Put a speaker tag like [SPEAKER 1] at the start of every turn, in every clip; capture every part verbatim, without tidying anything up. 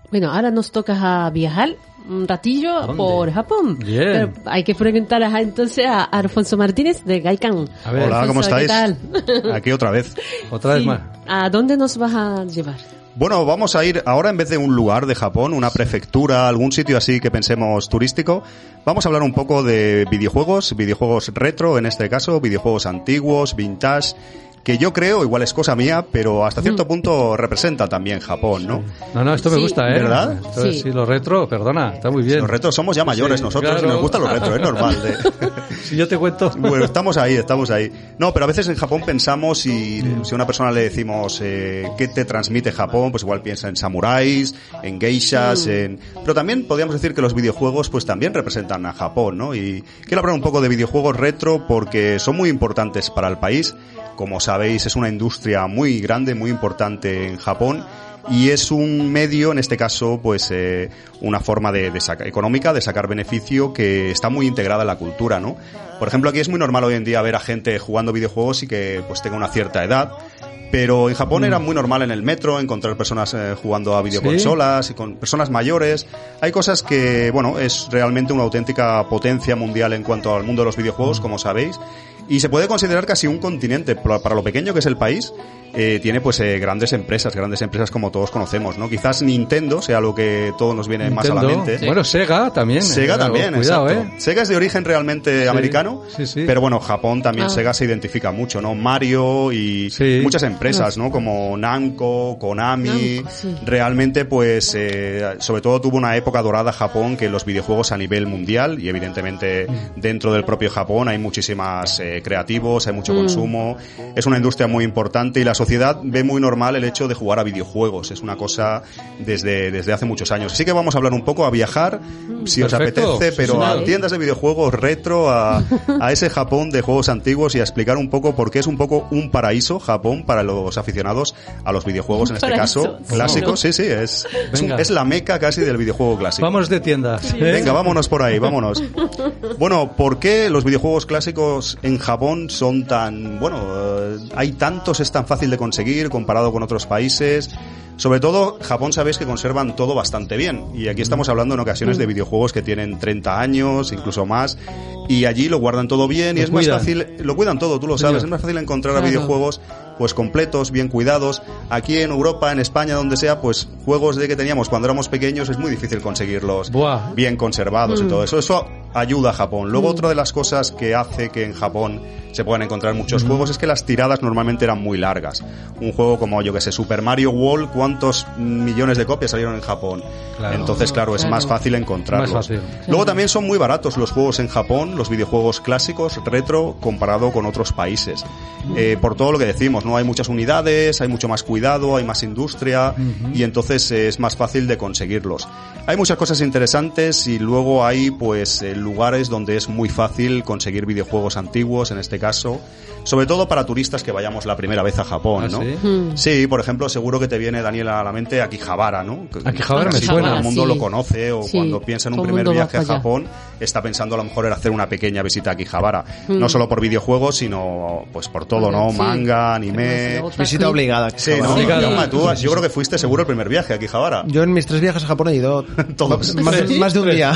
[SPEAKER 1] Bueno, ahora nos toca viajar un ratillo por Japón.
[SPEAKER 2] Bien.
[SPEAKER 1] Pero hay que preguntar a, entonces a Alfonso Martínez de Gaikan.
[SPEAKER 2] A ver,
[SPEAKER 3] hola,
[SPEAKER 1] Alfonso,
[SPEAKER 3] ¿cómo estáis?
[SPEAKER 1] ¿qué tal?
[SPEAKER 3] Aquí otra vez.
[SPEAKER 2] Otra vez
[SPEAKER 1] Sí.
[SPEAKER 2] más.
[SPEAKER 1] ¿A dónde nos vas a llevar?
[SPEAKER 3] Bueno, vamos a ir ahora en vez de un lugar de Japón, una prefectura, algún sitio así que pensemos turístico, vamos a hablar un poco de videojuegos, videojuegos retro en este caso, videojuegos antiguos, vintage, que yo creo, igual es cosa mía, pero hasta cierto punto representa también Japón, ¿no?
[SPEAKER 2] No, no, esto me
[SPEAKER 1] Sí.
[SPEAKER 2] gusta, ¿eh?
[SPEAKER 3] ¿Verdad?
[SPEAKER 2] Esto es-
[SPEAKER 1] Sí.
[SPEAKER 2] sí, lo retro, perdona, está muy bien.
[SPEAKER 3] Los retros somos ya mayores
[SPEAKER 2] Sí,
[SPEAKER 3] nosotros
[SPEAKER 2] claro.
[SPEAKER 3] y nos gusta los retros, es normal. de-
[SPEAKER 2] Si yo te cuento...
[SPEAKER 3] Bueno, estamos ahí, estamos ahí. No, pero a veces en Japón pensamos y si a una persona le decimos eh, ¿qué te transmite Japón? Pues igual piensa en samuráis, en geishas, en... Pero también podríamos decir que los videojuegos pues también representan a Japón, ¿no? Y quiero hablar un poco de videojuegos retro porque son muy importantes para el país. Como sabéis, es una industria muy grande, muy importante en Japón. Y es un medio, en este caso, pues eh, una forma de, de saca, económica de sacar beneficio que está muy integrada en la cultura, ¿no? Por ejemplo, aquí es muy normal hoy en día ver a gente jugando videojuegos y que pues tenga una cierta edad. Pero en Japón
[SPEAKER 2] Mm.
[SPEAKER 3] era muy normal en el metro encontrar personas eh, jugando a videoconsolas y con personas mayores. Hay cosas que, bueno, es realmente una auténtica potencia mundial en cuanto al mundo de los videojuegos, como sabéis. Y se puede considerar casi un continente, para lo pequeño que es el país, eh, tiene pues eh, grandes empresas, grandes empresas como todos conocemos, ¿no? Quizás Nintendo sea lo que todo nos viene más a la
[SPEAKER 2] Nintendo.
[SPEAKER 3] mente.
[SPEAKER 2] Bueno, Sega también.
[SPEAKER 3] Sega
[SPEAKER 2] eh,
[SPEAKER 3] también,
[SPEAKER 2] cuidado,
[SPEAKER 3] exacto.
[SPEAKER 2] ¿eh?
[SPEAKER 3] Sega es de origen realmente
[SPEAKER 2] Sí,
[SPEAKER 3] americano,
[SPEAKER 2] sí, sí.
[SPEAKER 3] pero bueno, Japón también
[SPEAKER 1] Ah.
[SPEAKER 3] Sega se identifica mucho, ¿no? Mario y
[SPEAKER 2] Sí.
[SPEAKER 3] muchas empresas, ¿no? Como Namco, Konami,
[SPEAKER 1] Namco, sí.
[SPEAKER 3] realmente pues eh, sobre todo tuvo una época dorada Japón que los videojuegos a nivel mundial y evidentemente dentro del propio Japón hay muchísimas eh, creativos, hay mucho
[SPEAKER 1] Mm.
[SPEAKER 3] consumo, es una industria muy importante y la sociedad ve muy normal el hecho de jugar a videojuegos, es una cosa desde, desde hace muchos años. Así que vamos a hablar un poco, a viajar, si os
[SPEAKER 2] Perfecto.
[SPEAKER 3] apetece,
[SPEAKER 2] Sí,
[SPEAKER 3] pero
[SPEAKER 2] sí.
[SPEAKER 3] a tiendas de videojuegos retro, a, a ese Japón de juegos antiguos y a explicar un poco por qué es un poco un paraíso Japón para los aficionados a los videojuegos, en este
[SPEAKER 1] Paraíso,
[SPEAKER 3] caso,
[SPEAKER 1] sí,
[SPEAKER 3] clásicos,
[SPEAKER 1] ¿no?
[SPEAKER 3] sí, sí, es, es, un-
[SPEAKER 2] Venga.
[SPEAKER 3] es la meca casi del videojuego clásico.
[SPEAKER 2] Vamos de tiendas. ¿eh?
[SPEAKER 3] Venga, vámonos por ahí, vámonos. Bueno, ¿por qué los videojuegos clásicos en Japón son tan, bueno, eh, hay tantos, es tan fácil de conseguir comparado con otros países? Sobre todo, Japón sabéis que conservan todo bastante bien. Y aquí estamos hablando en ocasiones de videojuegos que tienen treinta años, incluso más. Y allí lo guardan todo bien y
[SPEAKER 2] Lo
[SPEAKER 3] es más
[SPEAKER 2] cuidan.
[SPEAKER 3] fácil, lo cuidan todo, tú lo
[SPEAKER 2] Señor.
[SPEAKER 3] sabes. Es más fácil encontrar a
[SPEAKER 1] Claro.
[SPEAKER 3] videojuegos pues completos, bien cuidados. Aquí en Europa, en España, donde sea, pues juegos de que teníamos cuando éramos pequeños es muy difícil conseguirlos
[SPEAKER 2] Buah.
[SPEAKER 3] bien conservados y
[SPEAKER 1] Mm.
[SPEAKER 3] todo eso. Eso ayuda a Japón. Luego otra de las cosas que hace que en Japón se puedan encontrar muchos juegos es que las tiradas normalmente eran muy largas. Un juego como, yo que sé, Super Mario World, ¿cuántos millones de copias salieron en Japón?
[SPEAKER 2] Claro.
[SPEAKER 3] Entonces, claro, es
[SPEAKER 1] Claro.
[SPEAKER 3] más fácil encontrarlos.
[SPEAKER 2] Más fácil.
[SPEAKER 3] Luego también son muy baratos los juegos en Japón, los videojuegos clásicos, retro, comparado con otros países. Eh, por todo lo que decimos, ¿no? Hay muchas unidades, hay mucho más cuidado, hay más industria y entonces eh, es más fácil de conseguirlos. Hay muchas cosas interesantes y luego hay pues eh, lugares donde es muy fácil conseguir videojuegos antiguos, en este caso, sobre todo para turistas que vayamos la primera vez a Japón,
[SPEAKER 2] ¿Ah,
[SPEAKER 3] ¿no?
[SPEAKER 2] sí?
[SPEAKER 1] Mm.
[SPEAKER 3] Sí, por ejemplo, seguro que te viene, Daniela, a la mente Akihabara, ¿no?
[SPEAKER 2] Akihabara me
[SPEAKER 3] Casi
[SPEAKER 2] suena.
[SPEAKER 3] todo el mundo
[SPEAKER 1] Sí.
[SPEAKER 3] lo conoce o
[SPEAKER 1] Sí,
[SPEAKER 3] cuando piensa en un
[SPEAKER 1] todo el
[SPEAKER 3] primer
[SPEAKER 1] mundo va
[SPEAKER 3] viaje a
[SPEAKER 1] para allá.
[SPEAKER 3] Japón está pensando a lo mejor en hacer una pequeña visita a Akihabara.
[SPEAKER 1] Mm.
[SPEAKER 3] No solo por videojuegos, sino pues por todo, ¿no?
[SPEAKER 1] Sí.
[SPEAKER 3] Manga, anime...
[SPEAKER 4] Visita obligada.
[SPEAKER 3] Sí, ¿no?
[SPEAKER 2] Obligado.
[SPEAKER 3] Jaume, tú, yo creo que fuiste seguro el primer viaje a Akihabara.
[SPEAKER 4] Yo en mis tres viajes a Japón he ido
[SPEAKER 3] Todos.
[SPEAKER 4] más,
[SPEAKER 2] Sí.
[SPEAKER 4] más de un día.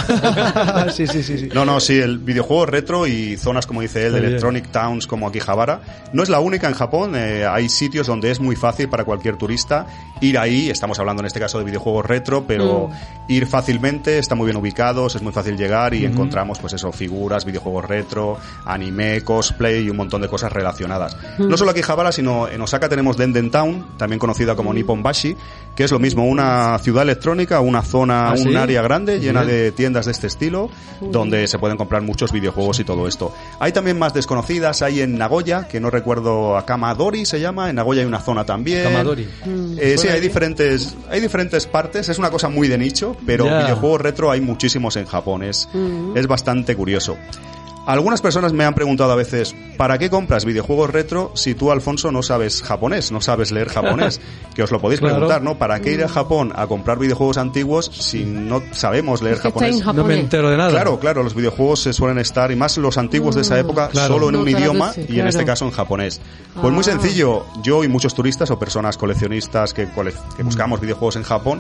[SPEAKER 4] sí, sí, sí, sí.
[SPEAKER 3] No, no, sí, el videojuego retro y zonas, como dice él, de
[SPEAKER 2] Está bien.
[SPEAKER 3] Electronic Towns como Akihabara, no es la única en Japón, eh, hay sitios donde es muy fácil para cualquier turista ir ahí, estamos hablando en este caso de videojuegos retro, pero ir fácilmente, están muy bien ubicados, es muy fácil llegar y encontramos pues eso, figuras, videojuegos retro, anime, cosplay y un montón de cosas relacionadas. No solo Akihabara, sino en Osaka tenemos Denden Town, también conocida como Nipponbashi, que es lo mismo, una ciudad electrónica, una zona,
[SPEAKER 2] ¿Ah,
[SPEAKER 3] un
[SPEAKER 2] sí?
[SPEAKER 3] área grande llena
[SPEAKER 2] Bien.
[SPEAKER 3] de tiendas de este estilo, donde se pueden comprar muchos videojuegos y todo esto. Hay también más desconocidas, hay en Nagoya, que no recuerdo, a Kamadori se llama, en Nagoya hay una zona también.
[SPEAKER 2] Kamadori.
[SPEAKER 3] Eh, sí, hay diferentes, hay diferentes partes, es una cosa muy de nicho, pero
[SPEAKER 2] Ya.
[SPEAKER 3] videojuegos retro hay muchísimos en Japón, es, es bastante curioso. Algunas personas me han preguntado a veces, ¿para qué compras videojuegos retro si tú, Alfonso, no sabes japonés, no sabes leer japonés? Que os lo podéis
[SPEAKER 2] Claro.
[SPEAKER 3] preguntar, ¿no? ¿Para qué ir a Japón a comprar videojuegos antiguos si no sabemos leer
[SPEAKER 1] Es que está en
[SPEAKER 3] japonés?
[SPEAKER 1] Japón.
[SPEAKER 2] No me entero de nada.
[SPEAKER 3] Claro, claro, los videojuegos se suelen estar, y más los antiguos de esa época,
[SPEAKER 2] Claro.
[SPEAKER 3] solo en
[SPEAKER 1] No
[SPEAKER 3] un
[SPEAKER 1] traduce,
[SPEAKER 3] idioma y en
[SPEAKER 1] claro.
[SPEAKER 3] este caso en japonés. Pues muy
[SPEAKER 1] Ah.
[SPEAKER 3] sencillo, yo y muchos turistas o personas coleccionistas que, cole- que buscamos videojuegos en Japón,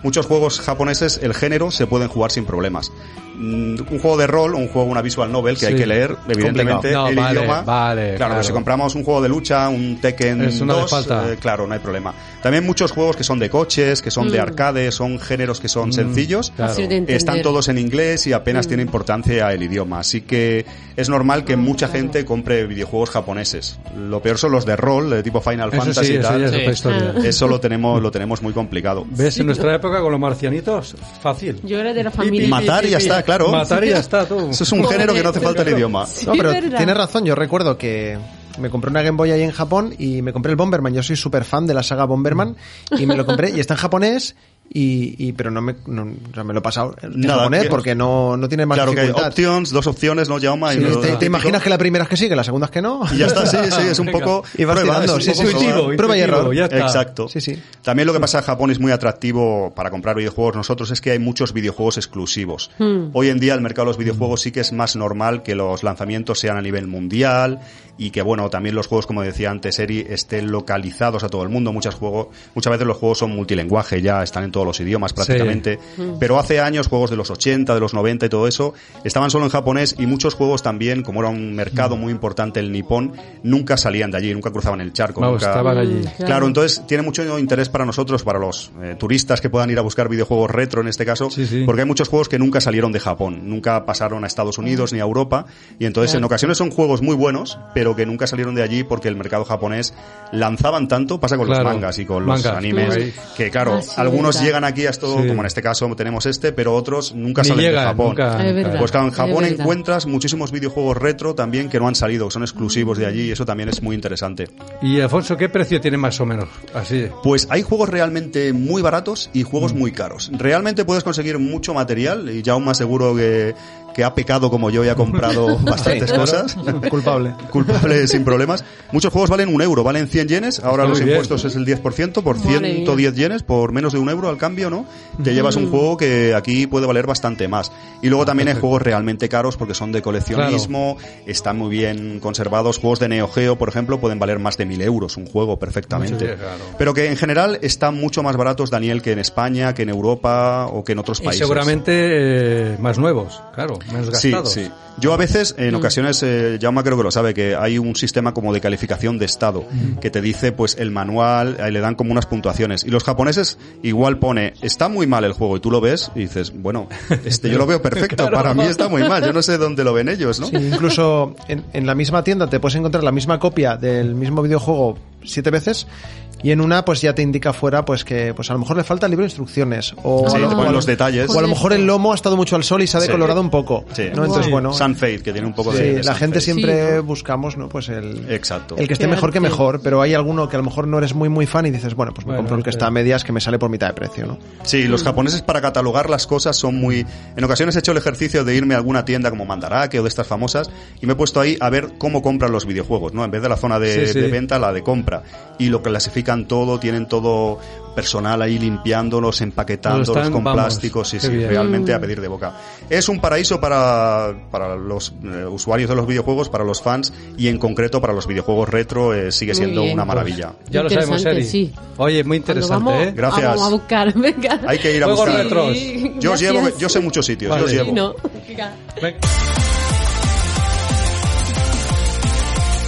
[SPEAKER 3] muchos juegos japoneses, el género, se pueden jugar sin problemas. Mm, un juego de rol, un juego, una visual novel que
[SPEAKER 2] Sí.
[SPEAKER 3] hay que leer, evidentemente,
[SPEAKER 2] No,
[SPEAKER 3] el
[SPEAKER 2] vale,
[SPEAKER 3] idioma.
[SPEAKER 2] vale,
[SPEAKER 3] claro,
[SPEAKER 2] claro.
[SPEAKER 3] pero si compramos un juego de lucha, un Tekken
[SPEAKER 2] Eso no hace
[SPEAKER 3] dos,
[SPEAKER 2] falta.
[SPEAKER 3] eh, claro, no hay problema. También muchos juegos que son de coches, que son de arcade, son géneros que son sencillos.
[SPEAKER 2] claro.
[SPEAKER 1] Fácil de entender.
[SPEAKER 3] Están todos en inglés y apenas tiene importancia el idioma, así que es normal que mucha gente compre videojuegos japoneses. Lo peor son los de rol, de tipo Final
[SPEAKER 2] Eso
[SPEAKER 3] Fantasy
[SPEAKER 2] sí,
[SPEAKER 3] y
[SPEAKER 2] eso
[SPEAKER 3] tal.
[SPEAKER 2] ya es
[SPEAKER 1] Sí.
[SPEAKER 2] otra historia.
[SPEAKER 1] Ah.
[SPEAKER 3] Eso lo tenemos, lo tenemos muy complicado.
[SPEAKER 2] ¿Ves? En nuestra época con los marcianitos, fácil.
[SPEAKER 1] Yo era de la familia.
[SPEAKER 3] Matar y ya está, claro.
[SPEAKER 2] Matar y ya está, tú.
[SPEAKER 3] Eso es un género que no hace falta el idioma.
[SPEAKER 1] Sí,
[SPEAKER 4] No, pero
[SPEAKER 1] ¿verdad?
[SPEAKER 4] tienes razón, yo recuerdo que me compré una Game Boy ahí en Japón y me compré el Bomberman. Yo soy súper fan de la saga Bomberman y me lo compré y está en japonés y, y pero no me, no, o sea, me lo he pasado en
[SPEAKER 3] Nada,
[SPEAKER 4] japonés
[SPEAKER 3] que-
[SPEAKER 4] porque no, no tiene más
[SPEAKER 3] Claro que hay
[SPEAKER 4] dificultad.
[SPEAKER 3] options, dos opciones, ¿no, Jaume?
[SPEAKER 4] Sí,
[SPEAKER 3] Y lo-
[SPEAKER 4] te, te
[SPEAKER 3] típico.
[SPEAKER 4] imaginas que la primera es que sí, que la segunda es que no.
[SPEAKER 3] Y ya está, sí, sí, es un
[SPEAKER 2] Venga.
[SPEAKER 3] poco...
[SPEAKER 4] Y vas
[SPEAKER 3] prueba,
[SPEAKER 4] tirando,
[SPEAKER 3] es un
[SPEAKER 4] sí,
[SPEAKER 3] poco
[SPEAKER 4] sí,
[SPEAKER 3] probar.
[SPEAKER 4] intuitivo, prueba y error.
[SPEAKER 2] ya está.
[SPEAKER 3] Exacto.
[SPEAKER 4] Sí, sí.
[SPEAKER 3] También lo que pasa en Japón es muy atractivo para comprar videojuegos nosotros es que hay muchos videojuegos exclusivos. Hoy en día el mercado de los videojuegos sí que es más normal que los lanzamientos sean a nivel mundial y que bueno, también los juegos, como decía antes Eri, estén localizados a todo el mundo. Muchas juegos, muchas veces los juegos son multilingüaje, ya están en todos los idiomas prácticamente. Pero hace años, juegos de los ochenta, de los noventa y todo eso, estaban solo en japonés y muchos juegos también, como era un mercado muy importante el nipón, nunca salían de allí, nunca cruzaban el charco.
[SPEAKER 2] Vamos,
[SPEAKER 3] nunca...
[SPEAKER 2] estaban allí.
[SPEAKER 1] Claro.
[SPEAKER 3] Claro, entonces tiene mucho interés para nosotros, para los eh, turistas que puedan ir a buscar videojuegos retro en este caso,
[SPEAKER 2] Sí, sí.
[SPEAKER 3] porque hay muchos juegos que nunca salieron de Japón, nunca pasaron a Estados Unidos ni a Europa, y entonces en ocasiones son juegos muy buenos, pero que nunca salieron de allí porque el mercado japonés lanzaban tanto, pasa con
[SPEAKER 2] Claro.
[SPEAKER 3] los mangas y con los
[SPEAKER 2] Mangas,
[SPEAKER 3] animes,
[SPEAKER 2] ahí.
[SPEAKER 3] que claro,
[SPEAKER 1] Ah, sí,
[SPEAKER 3] algunos
[SPEAKER 1] verdad.
[SPEAKER 3] llegan aquí a esto,
[SPEAKER 2] Sí.
[SPEAKER 3] como en este caso tenemos este, pero otros nunca
[SPEAKER 2] Ni
[SPEAKER 3] salen
[SPEAKER 2] llegan,
[SPEAKER 3] de Japón.
[SPEAKER 2] nunca,
[SPEAKER 1] Es
[SPEAKER 2] nunca.
[SPEAKER 1] verdad.
[SPEAKER 3] Pues claro, en
[SPEAKER 1] Es
[SPEAKER 3] Japón
[SPEAKER 1] verdad.
[SPEAKER 3] encuentras muchísimos videojuegos retro también que no han salido, que son exclusivos de allí, y eso también es muy interesante.
[SPEAKER 2] Y Alfonso, ¿qué precio tiene más o menos? Así.
[SPEAKER 3] Pues hay juegos realmente muy baratos y juegos
[SPEAKER 2] Mm.
[SPEAKER 3] muy caros. Realmente puedes conseguir mucho material y ya aún más seguro que, que ha pecado como yo y ha comprado bastantes
[SPEAKER 4] Sí,
[SPEAKER 3] cosas.
[SPEAKER 4] Culpable.
[SPEAKER 3] Culpable sin problemas. Muchos juegos valen un euro, valen cien yenes. Ahora
[SPEAKER 2] Está
[SPEAKER 3] los
[SPEAKER 2] muy bien.
[SPEAKER 3] impuestos es el diez por ciento, por
[SPEAKER 1] Madre
[SPEAKER 3] ciento diez yenes, por menos de un euro al cambio, ¿no? Te llevas un juego que aquí puede valer bastante más. Y luego también hay
[SPEAKER 2] perfecto.
[SPEAKER 3] juegos realmente caros porque son de coleccionismo, están muy bien conservados. Juegos de Neo Geo, por ejemplo, pueden valer más de mil euros un juego perfectamente.
[SPEAKER 2] Sí, claro.
[SPEAKER 3] Pero que en general están mucho más baratos, Daniel, que en España, que en Europa o que en otros
[SPEAKER 2] Y
[SPEAKER 3] países.
[SPEAKER 2] seguramente eh, más nuevos, claro, menos
[SPEAKER 3] Sí,
[SPEAKER 2] gastados.
[SPEAKER 3] sí. Yo a veces, en ocasiones, eh, Jaume creo que lo sabe, que hay un sistema como de calificación de estado que te dice, pues, el manual, ahí le dan como unas puntuaciones. Y los japoneses igual pone, está muy mal el juego, y tú lo ves y dices, bueno, este yo lo veo perfecto,
[SPEAKER 2] Claro.
[SPEAKER 3] para mí está muy mal, yo no sé dónde lo ven ellos, ¿no?
[SPEAKER 4] Sí, incluso en, en la misma tienda te puedes encontrar la misma copia del mismo videojuego siete veces y en una pues ya te indica fuera pues que pues a lo mejor le falta el libro de instrucciones o,
[SPEAKER 3] Sí,
[SPEAKER 4] a lo-
[SPEAKER 3] te
[SPEAKER 4] o
[SPEAKER 3] ponen
[SPEAKER 4] a lo-
[SPEAKER 3] los detalles.
[SPEAKER 4] o a lo mejor el lomo ha estado mucho al sol y se ha
[SPEAKER 3] Sí.
[SPEAKER 4] decolorado un poco,
[SPEAKER 3] Sí.
[SPEAKER 4] ¿no? Entonces
[SPEAKER 2] Sí.
[SPEAKER 4] bueno,
[SPEAKER 3] Sun Fate, que tiene un poco
[SPEAKER 4] sí,
[SPEAKER 3] de, de
[SPEAKER 4] la
[SPEAKER 3] Sun
[SPEAKER 4] gente
[SPEAKER 3] Fate.
[SPEAKER 4] siempre
[SPEAKER 1] Sí, ¿no?
[SPEAKER 4] buscamos, ¿no? Pues el
[SPEAKER 3] Exacto.
[SPEAKER 4] el que esté
[SPEAKER 1] Qué
[SPEAKER 4] mejor que
[SPEAKER 1] arte.
[SPEAKER 4] mejor, pero hay alguno que a lo mejor no eres muy muy fan y dices, bueno, pues me
[SPEAKER 2] Bueno,
[SPEAKER 4] compro el que
[SPEAKER 2] sí.
[SPEAKER 4] está a medias que me sale por mitad de precio, ¿no?
[SPEAKER 3] Sí, los japoneses para catalogar las cosas son muy... En ocasiones he hecho el ejercicio de irme a alguna tienda como Mandarake o de estas famosas y me he puesto ahí a ver cómo compran los videojuegos, ¿no? En vez de la zona de,
[SPEAKER 2] Sí, sí.
[SPEAKER 3] de venta, la de compra. Y lo clasifican todo, tienen todo personal ahí limpiándolos, empaquetándolos
[SPEAKER 2] Están,
[SPEAKER 3] con
[SPEAKER 2] vamos,
[SPEAKER 3] plásticos, sí,
[SPEAKER 2] qué
[SPEAKER 3] sí,
[SPEAKER 2] bien.
[SPEAKER 3] realmente a pedir de boca. Es un paraíso para, para los eh, usuarios de los videojuegos, para los fans y en concreto para los videojuegos retro eh, sigue
[SPEAKER 1] Muy
[SPEAKER 3] siendo
[SPEAKER 1] bien.
[SPEAKER 3] una maravilla.
[SPEAKER 2] Ya lo sabemos,
[SPEAKER 1] Interesante,
[SPEAKER 2] Eri.
[SPEAKER 1] sí.
[SPEAKER 2] Oye, muy
[SPEAKER 1] Cuando
[SPEAKER 2] interesante,
[SPEAKER 1] vamos,
[SPEAKER 2] ¿eh?
[SPEAKER 3] Gracias.
[SPEAKER 1] Vamos a buscar, venga.
[SPEAKER 3] Hay que ir a
[SPEAKER 2] Juegos
[SPEAKER 3] buscar.
[SPEAKER 2] retros.
[SPEAKER 1] Sí,
[SPEAKER 3] Yo os llevo,
[SPEAKER 1] gracias.
[SPEAKER 3] yo sé muchos sitios,
[SPEAKER 2] Vale.
[SPEAKER 3] yo os
[SPEAKER 1] Sí,
[SPEAKER 3] llevo.
[SPEAKER 1] ¿no? Venga.
[SPEAKER 2] Venga.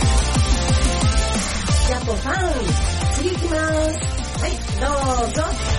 [SPEAKER 5] ジャンボファン次行きますはいどうぞ